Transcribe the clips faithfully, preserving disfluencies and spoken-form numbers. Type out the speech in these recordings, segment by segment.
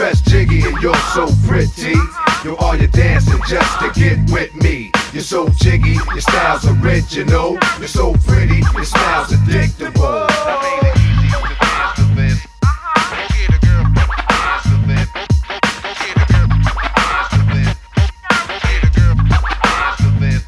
dress jiggy and you're so pretty. Yo, all you dancing just to get with me. You're so jiggy, your style's original. You're so pretty, your smile's addictable. I made it easy to dance to this. Go get a girl, dance to this. Go get a girl, dance to this. Go get a girl, dance to this.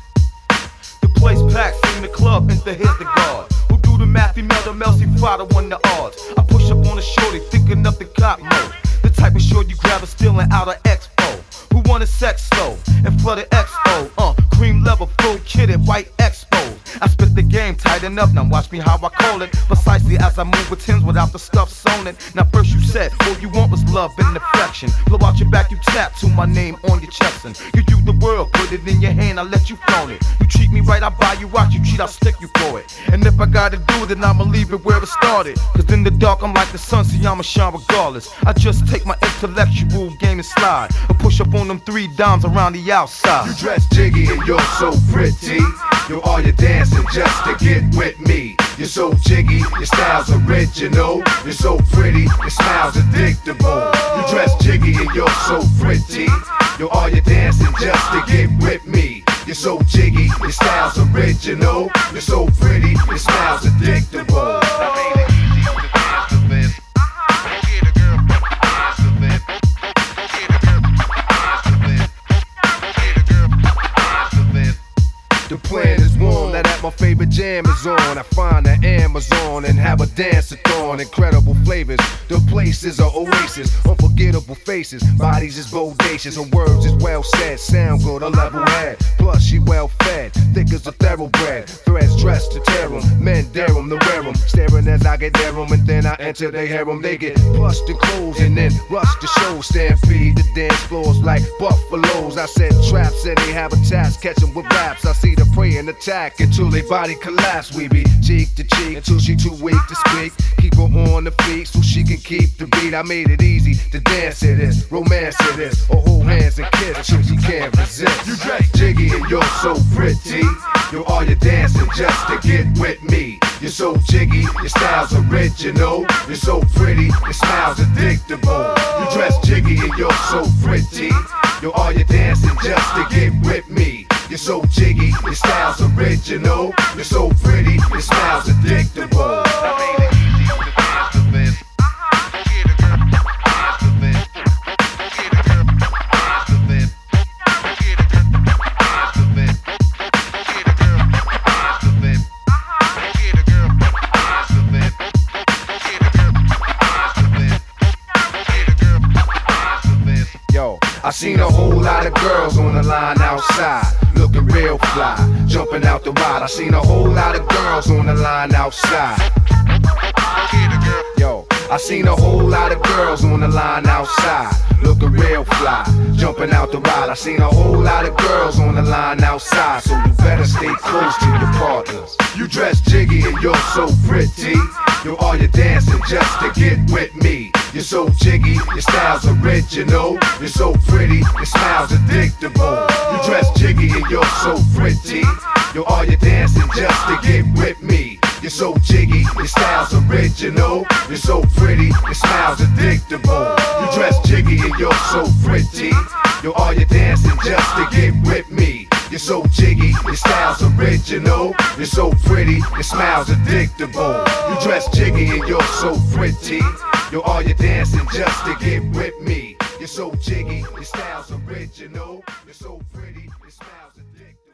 The place packed, sing the club, enter here's the guard. Who do the Matthew Mel, the Melcy Prada, won the odds. I push up on the shorty, thinking up the cop mode. The type of short you grab a stealing out of Expo. Who wanted sex slow and flooded X O? Uh, cream level, full kitted, white Expo. I spit the game, tighten up, now watch me how I call it. Precisely as I move with tens without the stuff sewn it. Now first you said, all you want was love and affection. Blow out your back, you tap to my name on your chest. And you do the world, put it in your hand, I let you flaunt it. You treat me right, I buy you out, you cheat, I'll stick you for it. And if I gotta do it, then I'ma leave it where it started. Cause in the dark, I'm like the sun, see I'ma shine regardless. I just take my intellectual game and slide. Or push up on them three dimes around the outside. You dress jiggy and you're so pretty. Yo, all you dancing just to get with me. You're so jiggy, your style's original. You're so pretty, your smile's addictable. You dress jiggy and you're so pretty. Yo, all you dancing just to get with me. You're so jiggy, your style's original. You're so pretty, your smile's addictable. I made it easy to dance to this. Go get a girl, dance to this. Go get a girl, dance to this. Go get a girl, dance to this. The plan is warm, now that my favorite jam is on. I find the Amazon and have a dance-a-thon. Incredible flavors, the place is an oasis. Unforgettable faces, bodies is bodacious. Her words is well said, sound good, a level head. Plus she well fed, thick as a thoroughbred. Threads dressed to tear 'em, men dare 'em to wear 'em. Staring as I get near 'em, and then I enter they harem. They get plushed and clothes and then rush the show. Stampede the dance floors like buffaloes. I said traps and they habitats, catch 'em with raps. I see the prey and attack until they body collapse. We be cheek to cheek until she too weak to speak. Keep her on the feet so she can keep the beat. I made it easy to dance to this, romance to this, or hold hands and kiss till she can't resist. You dress jiggy and you're so pretty. Yo, all you dancing just to get with me. You're so jiggy, your style's original. You're so pretty, your smile's addictable. You dress jiggy and you're so pretty. Yo, all you dancing just to get with me. You're so jiggy, your style's original. You're so pretty, your smile's addictable. I made it easy to dance to this. Go get a girl, dance to this. Go get a girl, dance to this. Go get a girl, dance to this. Go get a girl, dance to this. Go get a girl, dance to this. Go get a girl, dance to this. Go get a girl, dance to this. Yo, I seen a whole lot of girls on the line outside, looking real fly, jumping out the ride. I seen a whole lot of girls on the line outside. Yo, I seen a whole lot of girls on the line outside, looking real fly, jumping out the ride. I seen a whole lot of girls on the line outside, so you better stay close to your partners. You dress jiggy and you're so pretty. Yo, all you dancing just to get with me. You're so jiggy, your style's original. You're so pretty, your smile's addictable. You dress jiggy and you're so pretty. Yo, all you dancing just to get with me. You're so jiggy, your style's original. You're so pretty, your smile's addictable. You dress jiggy and you're so pretty. Yo, all you dancing just to get with me. You're so jiggy, your style's original. You're so pretty, your smile's addictable. You dress jiggy and you're so pretty. Yo, all you dancing just to get with me. You're so jiggy, your style's original. You're so pretty, your smile's addictive.